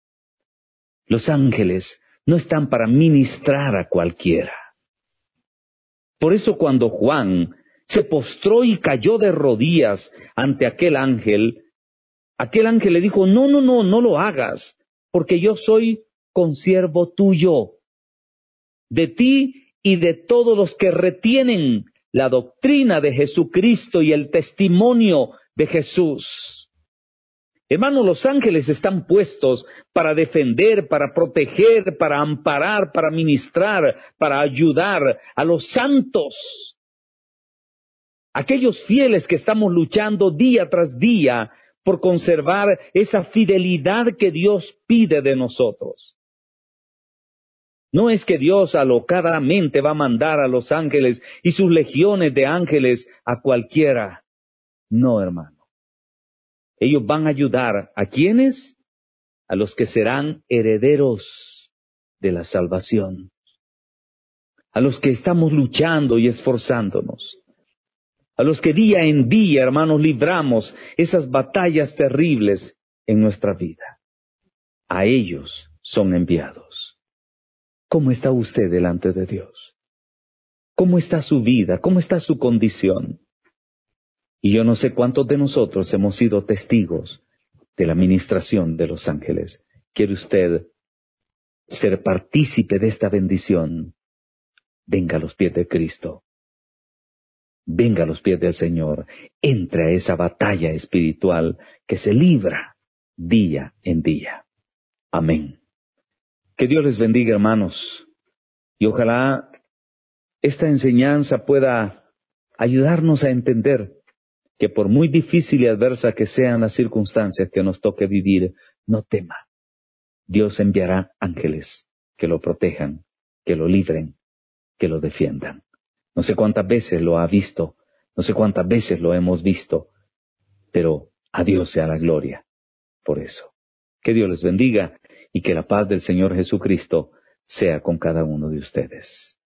S1: Los ángeles no están para ministrar a cualquiera. Por eso cuando Juan se postró y cayó de rodillas ante aquel ángel, aquel ángel le dijo, no, no, no, no lo hagas, porque yo soy consiervo tuyo, de ti y de todos los que retienen la doctrina de Jesucristo y el testimonio de Jesús. Hermanos, los ángeles están puestos para defender, para proteger, para amparar, para ministrar, para ayudar a los santos. Aquellos fieles que estamos luchando día tras día por conservar esa fidelidad que Dios pide de nosotros. No es que Dios alocadamente va a mandar a los ángeles y sus legiones de ángeles a cualquiera. No, hermano. Ellos van a ayudar ¿a quiénes? A los que serán herederos de la salvación. A los que estamos luchando y esforzándonos. A los que día en día, hermanos, libramos esas batallas terribles en nuestra vida. A ellos son enviados. ¿Cómo está usted delante de Dios? ¿Cómo está su vida? ¿Cómo está su condición? Y yo no sé cuántos de nosotros hemos sido testigos de la ministración de los ángeles. ¿Quiere usted ser partícipe de esta bendición? Venga a los pies de Cristo. Venga a los pies del Señor. Entre a esa batalla espiritual que se libra día en día. Amén. Que Dios les bendiga, hermanos, y ojalá esta enseñanza pueda ayudarnos a entender que por muy difícil y adversa que sean las circunstancias que nos toque vivir, no tema. Dios enviará ángeles que lo protejan, que lo libren, que lo defiendan. No sé cuántas veces lo ha visto, no sé cuántas veces lo hemos visto, pero a Dios sea la gloria por eso. Que Dios les bendiga y que la paz del Señor Jesucristo sea con cada uno de ustedes.